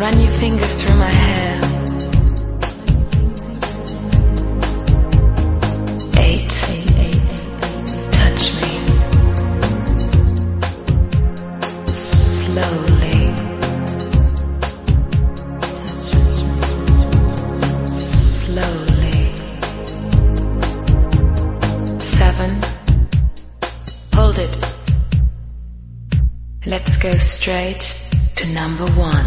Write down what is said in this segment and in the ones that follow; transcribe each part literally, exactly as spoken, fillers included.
Run your fingers through my hair. Eight. Touch me. Slowly. Slowly. Seven. Hold it. Let's go straight to number one.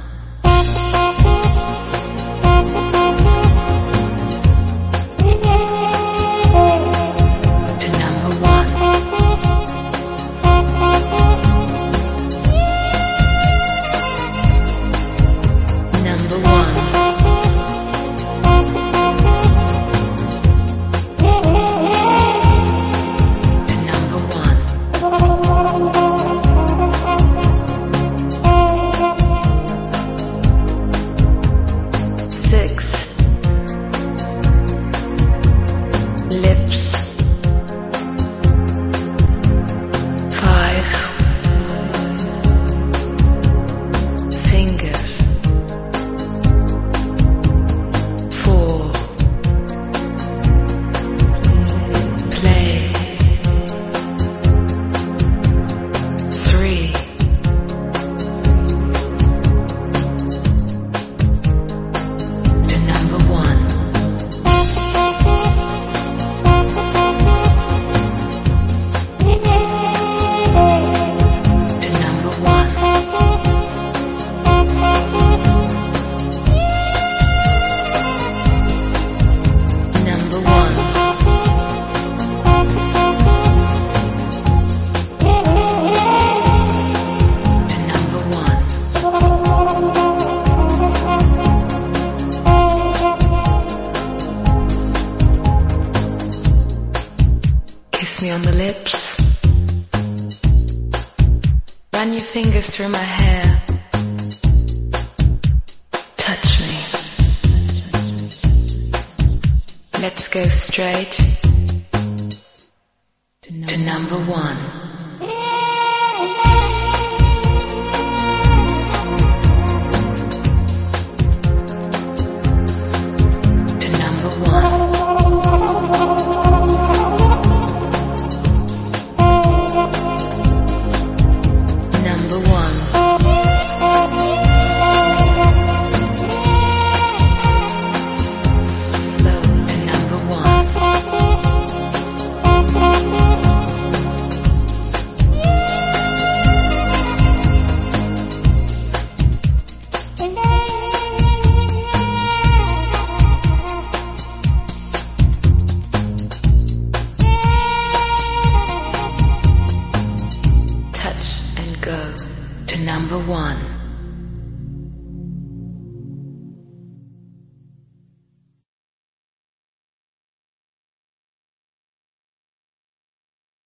To number one. Number one. To number one. Six. Lips. Five. Fingers. Four. Play. Three. To number one. To number one. Number one. To number one. Kiss me on the lips. Run your fingers through my hair. Touch me. Let's go straight to number one. To number one. Number one. Slow to number one. Touch and go to number one.